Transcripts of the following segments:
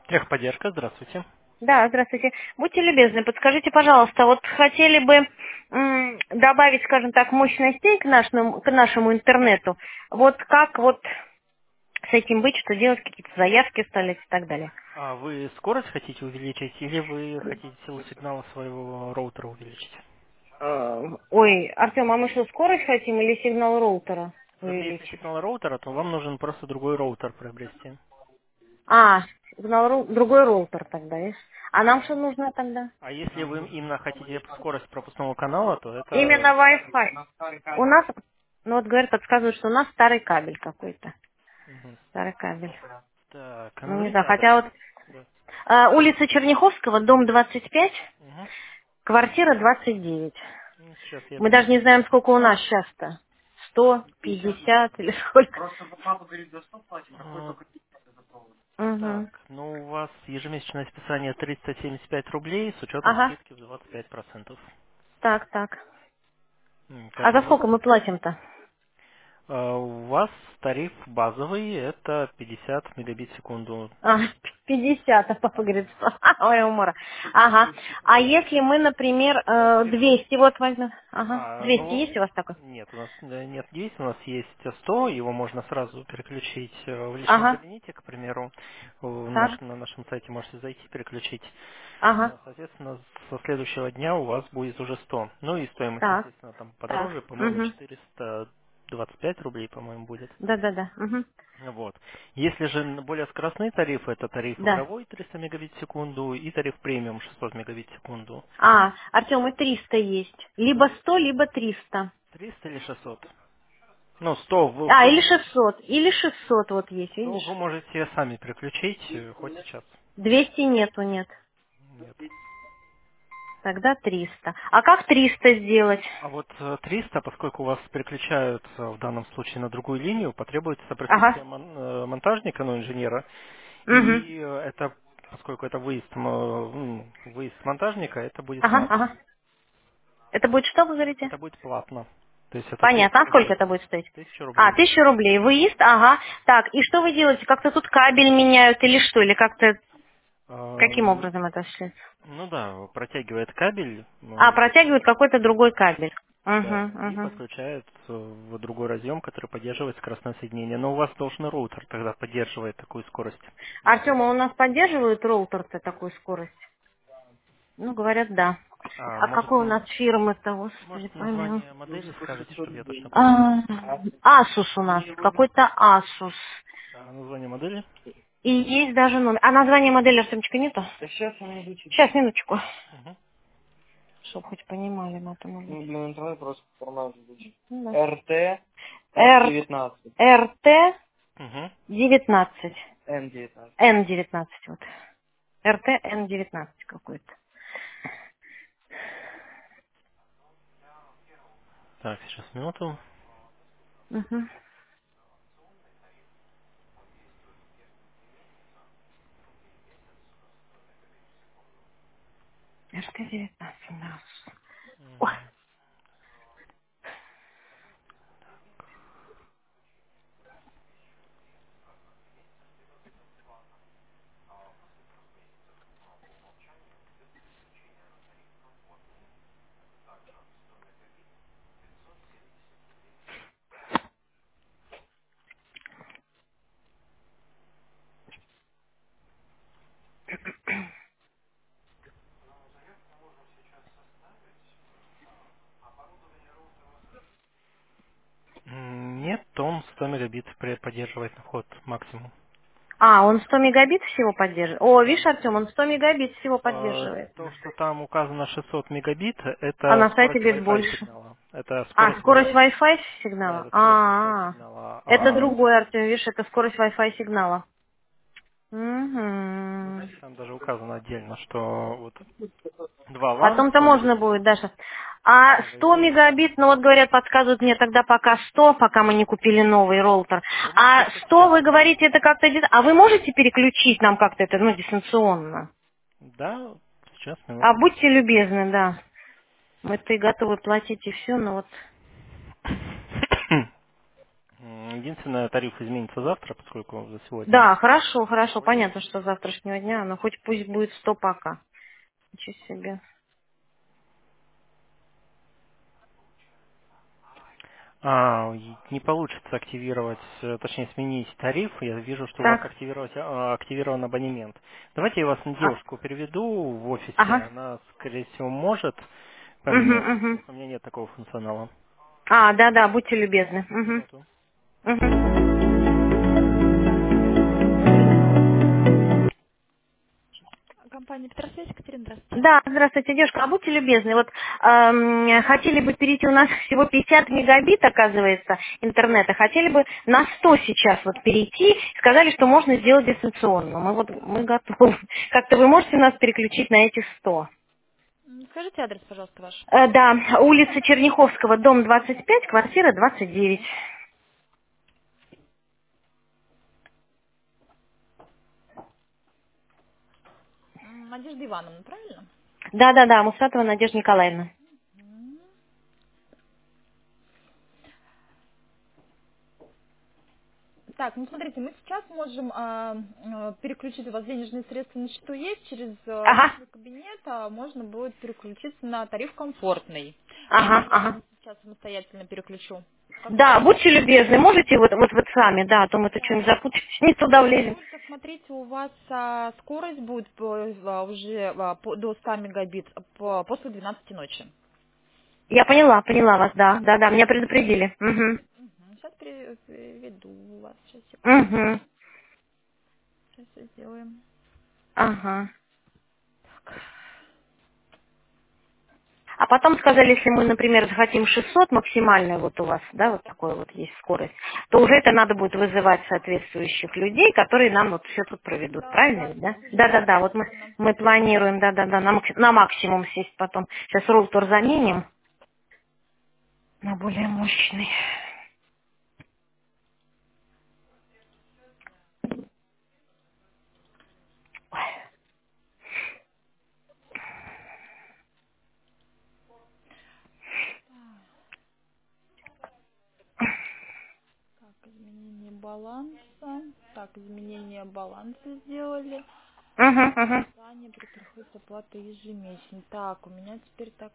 Техподдержка, здравствуйте. Да, здравствуйте. Будьте любезны, подскажите, пожалуйста, вот хотели бы добавить, скажем так, мощностей к нашему интернету. Вот как вот с этим быть, что делать, какие-то заявки ставить и так далее. А вы скорость хотите увеличить или вы хотите силу сигнала своего роутера увеличить? Ой, Артем, а мы что, скорость хотим или сигнал роутера Вот если увеличить? сигнал роутера, то вам нужен просто другой роутер приобрести. А, другой роутер тогда, видишь? А нам Да. что нужно тогда? А если вы именно хотите скорость пропускного канала, то Именно это... Wi-Fi. У нас, ну вот говорят, подсказывают, что у нас старый кабель какой-то. Мгм. Старый кабель. Так, а Ну, не назовите знаю, адрес. хотя вот Да. улица Черняховского, дом 25, Мгм. квартира 29. Ну, сейчас я Мы даже не посмотрю. знаем, сколько у нас сейчас-то. 100, 50 или сколько. Угу. Так, ну у вас ежемесячное списание 375 рублей с учетом Ага, скидки в 25%. так, так. А Каждый за сколько месяц. мы платим-то? У вас тариф базовый, это 50 мегабит в секунду. А, 50, а папа говорит, 100. Ой, умора. Ага. А если мы, например, Тариф, 200 вот возьмем? Ага. 200 ну, есть у вас такой? нет, у нас нет 200, у нас есть 100, его можно сразу переключить в личном Ага. кабинете, к примеру, Так. на нашем сайте можете зайти, переключить. Ага. Соответственно, со следующего дня у вас будет уже 100. Ну и стоимость, Так. естественно, там Так. подороже, по-моему, Угу. 425 рублей, по-моему, будет. Да-да-да. Угу. Вот. Если же более скоростные тарифы, это тариф Да. игровой 300 мегабит в секунду и тариф премиум 600 мегабит в секунду. А, Артем, и 300 есть. Либо Ну, 100, либо 300. 300 или 600? Ну, 100, А, или 600. Или 600 вот есть, ну, вы видишь? можете сами переключить, хоть сейчас. 200 нету, нет. Нет. Тогда 300. А как 300 сделать? А вот 300, поскольку вас переключают в данном случае на другую линию, потребуется Ага. присутствие монтажника, ну, инженера. Угу. И это, поскольку это выезд монтажника, это будет Ага, платно. ага. Это будет что, вы говорите? Это будет платно. То есть это Понятно. 1000 А сколько рублей. это будет стоить? 1000 А, рублей. 1000 рублей. Выезд, ага. Так, и что вы делаете? Как-то тут кабель меняют или что? Или как-то, каким Эм, образом это осуществляется? Ну да, протягивает кабель, А, протягивают какой-то другой кабель. да, Угу, и угу. подключает в другой разъем, который поддерживает скоростное соединение. Но у вас должен роутер тогда поддерживать такую скорость. Артем, а у нас поддерживают роутер-то такую скорость? Ну, говорят, да. А А может, какой у нас фирмы-то, господи, может помилуй. название модели скажете, чтобы я точно понял? А, Asus у нас, какой-то Asus. Название модели? И есть даже номер. А название модели, Артемчика, нету? Сейчас, минуточку. Угу. Чтоб хоть понимали на этом. Ну, для интернета просто формат. РТ РТ Угу. 19. Н19 вот. РТ Н19 какой-то. Так, сейчас минуту. Угу. РТ-19, да. Ой. Нет, он 100 мегабит поддерживает на вход максимум. А, он 100 мегабит всего поддерживает? О, видишь, Да. Артем, он 100 мегабит всего поддерживает. То, что там указано 600 мегабит, А это на сайте скорость говорит Wi-Fi больше. сигнала. Это А, скорость скорость Wi-Fi. Wi-Fi Да, сигнала? это скорость Wi-Fi А, сигнала. это другой, Артем, видишь, это скорость Wi-Fi сигнала. Угу. Там даже указано отдельно, что вот 2 LAN, Потом-то 100 можно мегабит будет дальше. А на 100 Wi-Fi. мегабит, ну вот говорят, подсказывают мне тогда пока 100, пока мы не купили новый роутер. Вы можете А 100, сейчас. вы говорите, это как-то... А вы можете переключить нам как-то это, ну, дистанционно? Да, сейчас, А минуту. будьте любезны, да. Мы-то и готовы платить и все, но вот... Единственное, тариф изменится завтра, поскольку за сегодня. Да, хорошо, хорошо, понятно, что с завтрашнего дня, но хоть пусть будет 100 пока. Ничего себе. Не получится активировать, точнее сменить тариф. Я вижу, что у вас Так, активирован абонемент. Давайте я вас на а, девушку переведу в офисе. ага, Она, скорее всего, может угу, поменять. угу. У меня нет такого функционала. А, да-да, будьте любезны. Минуту. Угу, угу. Компания Петросвязь, Екатерина, здравствуйте. Да, здравствуйте, девушка. А будьте любезны, вот хотели бы перейти, у нас всего 50 мегабит, оказывается, интернета. Хотели бы на 100 сейчас вот перейти. Сказали, что можно сделать дистанционно. Мы готовы. Как-то вы можете нас переключить на эти 100? Скажите адрес, пожалуйста, ваш. Да, улица Черняховского, дом 25, квартира 29. Надежда Ивановна, правильно? Да-да-да, Мусатова Надежда Николаевна. М. Так, ну смотрите, мы сейчас можем переключить у вас денежные средства на счету есть, через Ага, личный кабинет можно будет переключиться на тариф комфортный. ага, Или я ага. вам сейчас самостоятельно переключу. Как Да, удобно. будьте любезны, можете вот сами, да, а то мы тут Да. что-нибудь запутаемся, не туда влезем. Только смотрите, у вас скорость будет уже до 100 мегабит после 12 ночи. Я поняла вас, да, да, меня предупредили. Угу. Сейчас переведу вас. Сейчас, секундочку. Угу. Сейчас все сделаем. Ага. А потом сказали, если мы, например, захотим 600 максимальная вот у вас, да, вот такой вот есть скорость, то уже это надо будет вызывать соответствующих людей, которые нам вот все тут проведут, Да, правильно да, ведь, да? уже Да, вот мы, зафиксировано. мы планируем, да, на максимум сесть потом. Сейчас роутер заменим на более мощный. Так, изменение баланса. Так, изменение баланса сделали. Угу. Списание при приходе оплаты ежемесячно. Так, у меня теперь так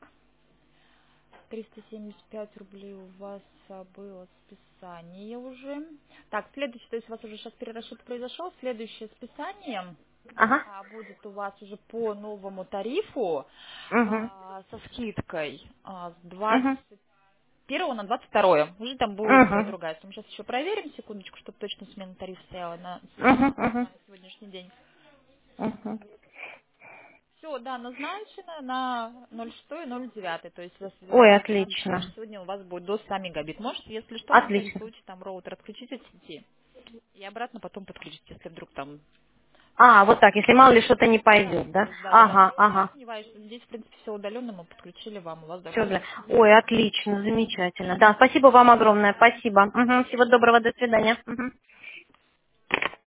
375 рублей у вас было списание уже. Так, следующее, то есть у вас уже сейчас перерасчет произошел. Следующее списание Ага. будет у вас уже по новому тарифу Угу. со скидкой с Угу. 21 на 22. Уже там будет Угу. другая сумма. Сейчас еще проверим, секундочку, чтобы точно смена тарифа стояла Угу. на сегодняшний день. Угу. Все, да, назначено на 06 и 09. То есть Ой, на ночь отлично. сегодня у вас будет до 100 мегабит. Можете, если что, на всякий Отлично. случай там роутер отключить от сети и обратно потом подключить, если вдруг там А, вот так, если мало ли что-то не да, пойдет, да? то есть да. Ага, Ну, не ага. сомневаюсь, что здесь, в принципе, все удаленно мы подключили вам, у вас Все, должно да. все Ой, работать. отлично, замечательно. Да, спасибо вам огромное, спасибо. Мгм, всего доброго, до свидания. Мгм.